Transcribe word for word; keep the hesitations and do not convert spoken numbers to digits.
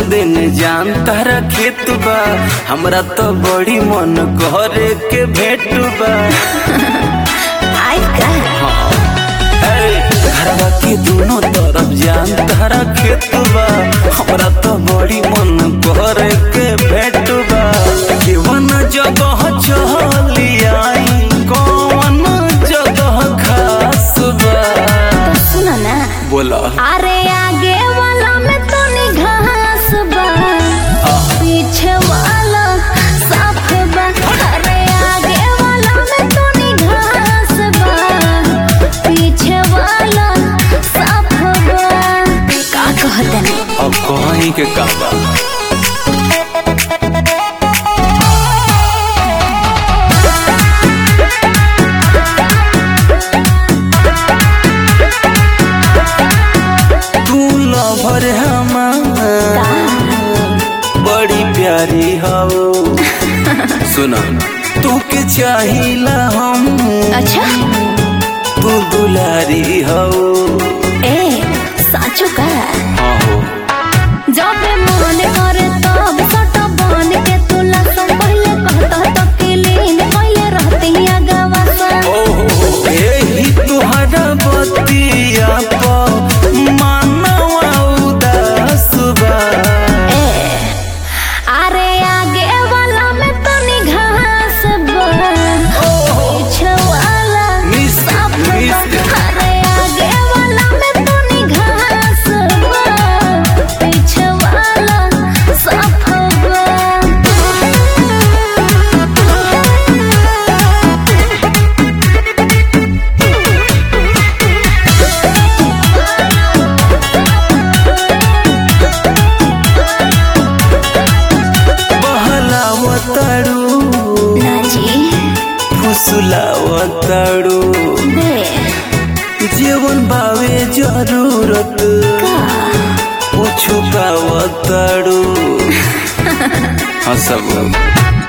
दिन जान तारा खेत बा, हमरा तो बड़ी मन करे के भेट बा। घरवा के दोनों तरफ जान तारा खेत बा, हमरा तो बड़ी मन करे के भेट बा। केवन जगह चली आई, कौन जगह खास बा? सुनो ना, बोला। अरे आगे वाला में तो घास बा, पीछे वाला साफ बा। अरे आगे वाला में तो घास बा, पीछे वाला साफ बा। का कहते हैं अब कहीं के का बा? भर हमारा बड़ी प्यारी हो। सुना तू के चाहिला हम, अच्छा तू दुलारी हो। ए साचो का हो जब मन करे तब सट बन के तुला सब पहले कहता तो किलीन पहले रहती अगवा सा। ओ एही तुहरा बतिया प मानवा उदास बा। अरे आगे वाला में तो घास बा, पीछे वाला साफ बा। अरे आगे वाला में तो घास बा, पीछे वाला साफ बा। बहलावताड़ू नाजी फुसलावताड़ू, दे जीवन बावे जरूरत पूछू पावताड़ू। हाँ सब